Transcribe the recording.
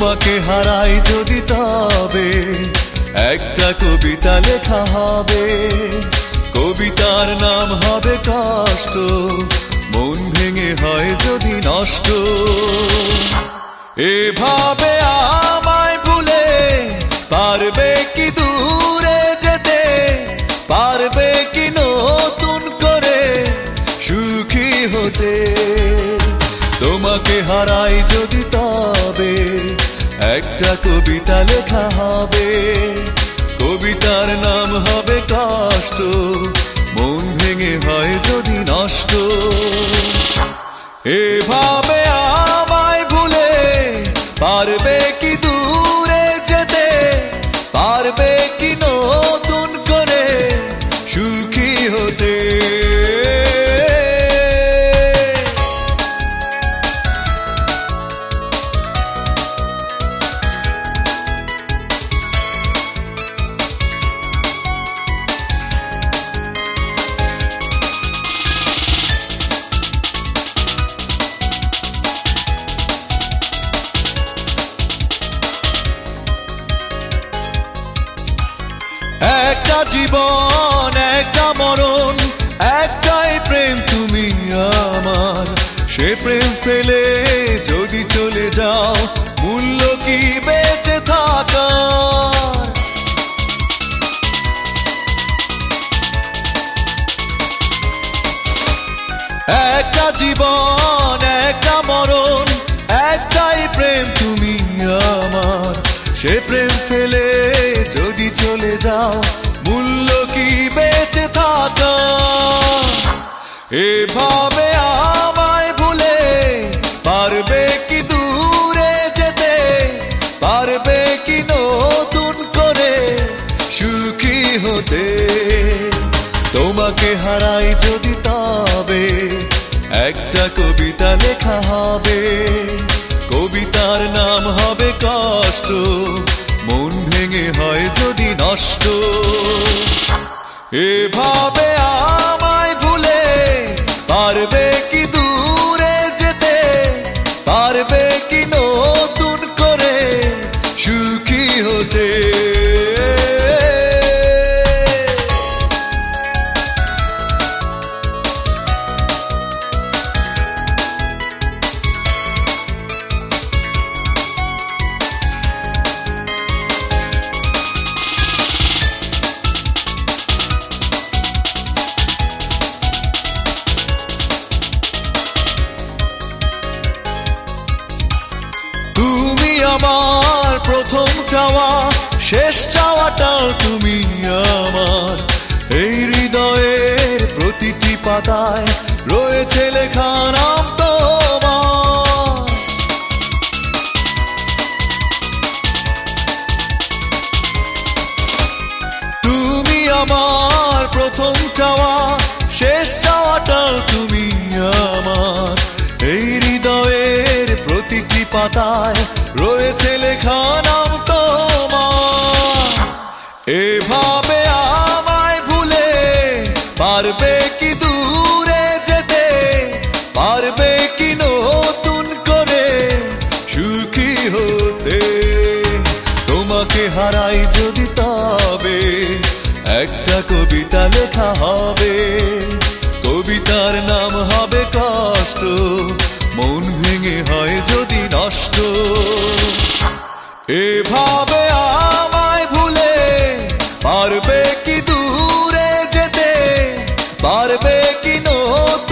তোমাকে হারাই যদি তবে একটা কবিতা লেখা হবে। কবিতার নাম হবে কষ্ট, মন ভেঙে হয় যদি নষ্ট। এভাবে আমায় ভুলে পারবে কি দূরে যেতে, পারবে কি নতুন করে সুখী হতে। তোমাকে হারাই যদি তবে একটা কবিতা লেখা হবে। কবিতার নাম হবে কষ্ট, মন ভেঙে হয় যদি নষ্ট। এভাবে আমায় ভুলে পারবে কি দূরে যেতে, পারবে কি নতুন করে সুখী হতে। একটা জীবন একটা মরণ, একটাই প্রেম তুমি আমার। সে প্রেম ফেলে যদি চলে যাও, মূল্য কি বেঁচে থাকার। একটা জীবন একটা মরণ, একটাই প্রেম তুমি আমার। সে প্রেম ফেলে যদি চলে যাও, মূল্য কি বেঁচে থাকা। এভাবে আমায় ভুলে পারবে কি দূরে যেতে, পারবে কি নতুন করে সুখী হতে। তোমাকে হারাই যদি তবে একটা কবিতা লেখা হবে। কবিতার নাম হবে কষ্ট, মন ভেঙে হয় যদি নষ্ট। এভাবে আমায় ভুলে পারবে কি দূরে যেতে, পারবে কি নতুন করে সুখী হতে। আমার প্রথম চাওয়া, শেষ চাওয়াটাও তুমি আমার। এই হৃদয়ের প্রতিটি পাতায় রয়েছে লেখা নাম তোমার। তুমি আমার প্রথম চাওয়া, শেষ চাওয়াটাও তুমি আমার। এই হৃদয়ের প্রতিটি পাতায় রয়েছে লেখা নাম তোমার। এভাবে আমায় ভুলে পারবে কি দূরে যেতে, পারবে কি নতুন করে সুখী হতে। তোমাকে হারাই যদি তবে একটা কবিতা লেখা হবে। কবিতার নাম হবে কষ্ট, মন ভেঙে হয় যদি নষ্ট। এভাবে আমায় ভুলে পারবে কি দূরে যেতে, পারবে কি নতুন